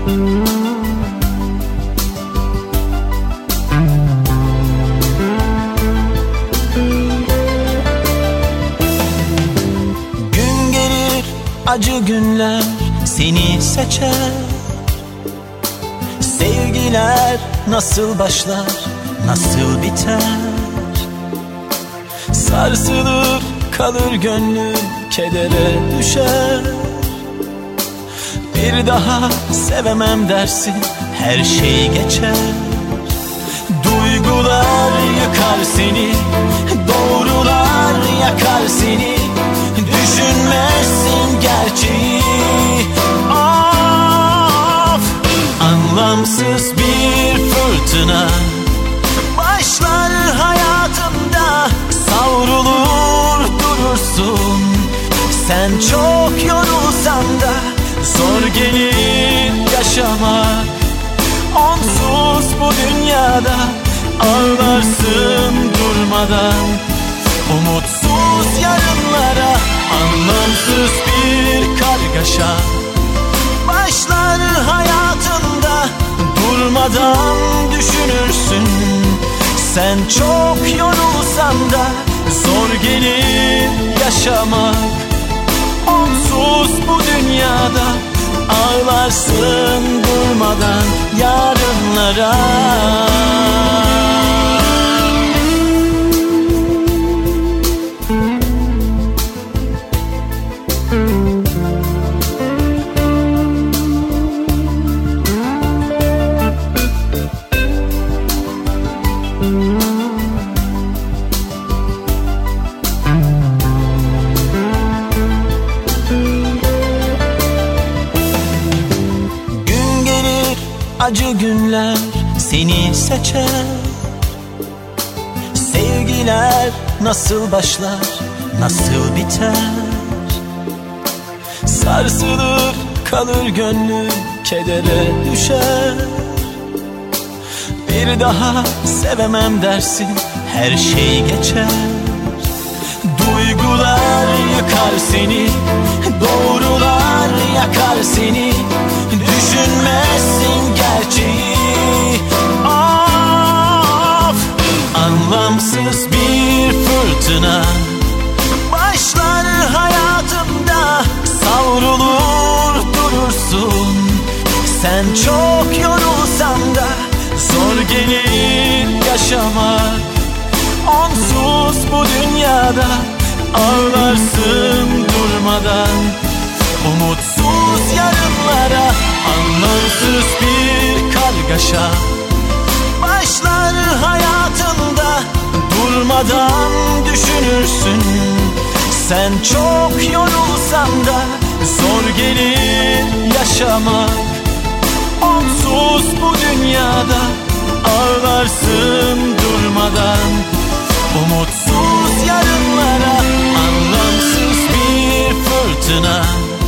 Gün gelir, acı günler seni seçer. Sevgiler nasıl başlar, nasıl biter? Sarsılır kalır gönlüm, kedere düşer. Bir daha sevemem dersin, her şey geçer. Duygular yıkar seni, doğrular yakar seni. Düşünmezsin gerçeği. Of! Anlamsız bir fırtına başlar hayatımda. Savrulur durursun, sen çok yorulsan da. Zor gelir yaşamak, onsuz bu dünyada. Ağlarsın durmadan, umutsuz yarınlara. Anlamsız bir kargaşa başlar hayatında. Durmadan düşünürsün, sen çok yorulsan da. Zor gelir yaşamak, onsuz bu dünyada. Ağlarsın durmadan yarınlara. Acı günler seni seçer. Sevgiler nasıl başlar, nasıl biter? Sarsılır kalır gönlüm, kedere düşer. Bir daha sevemem dersin, her şey geçer. Duygular yıkar seni, doğrular yakar seni. Düşünmezsin gerçeği. Of! Anlamsız bir fırtına başlar hayatımda. Savrulur durursun, sen çok yorulsan da. Zor gelir yaşamak, onsuz bu dünyada. Ağlarsın durmadan, umutsuz yarınlara. Anlamsız bir kargaşa başlar hayatında. Durmadan düşünürsün, sen çok yorulsan da. Zor gelir yaşamak, onsuz bu dünyada. Ağlarsın durmadan, umutsuz yarınlara. Anlamsız bir fırtına